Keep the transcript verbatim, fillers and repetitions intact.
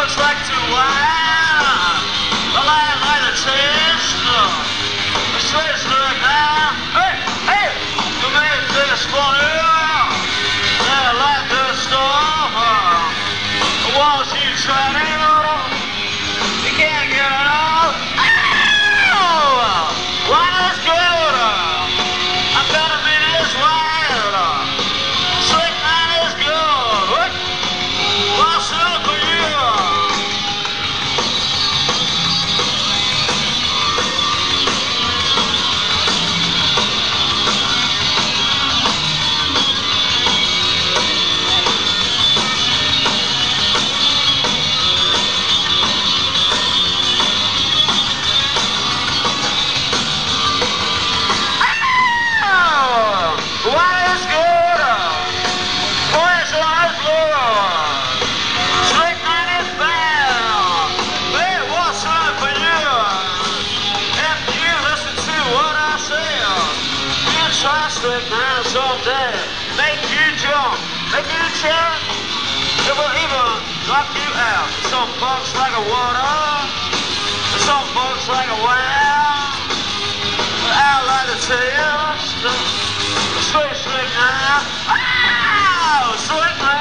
bugs like to wine. I like, like the taste. The sweetest look now. Hey, hey, you made this funny. They like the stuff. The walls you tried it. You can't get it all. Oh, why is good? I'm gonna be this wild. Sweet night is good. What? What's up for you? Try slick now someday. Make you jump, make you chant. It will even knock you out. Some bugs like a water, some bugs like a wow. I like the taste. Slick, slick now. Ow! Slick now.